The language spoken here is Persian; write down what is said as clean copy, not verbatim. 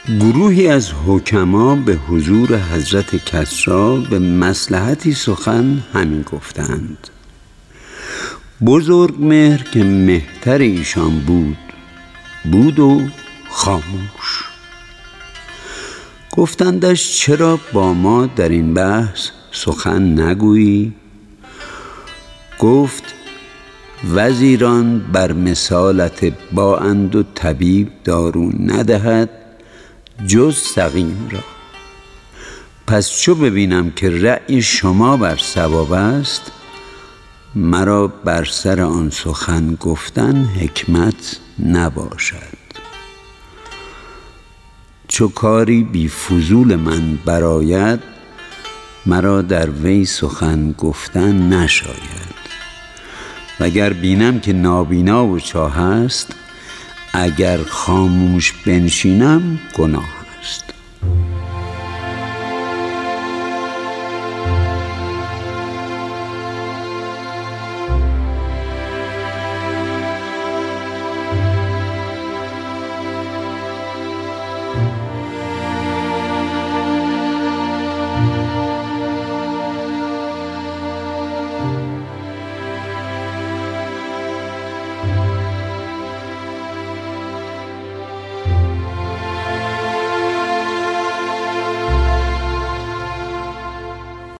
گروهی از حکما به حضور حضرت کسری به مصلحتی سخن همین گفتند. بزرگمهر که مهتر ایشان بود و خاموش. گفتندش چرا با ما در این بحث سخن نگویی؟ گفت وزیران بر مثالت بااند و طبیب دارو ندهد جز سقیم را. پس چو ببینم که رأی شما بر صواب است، مرا بر سر آن سخن گفتن حکمت نباشد. چو کاری بی فضول من براید، مرا در وی سخن گفتن نشاید. وگر بینم که نابینا و چاه است، اگر خاموش بنشینم گناه است.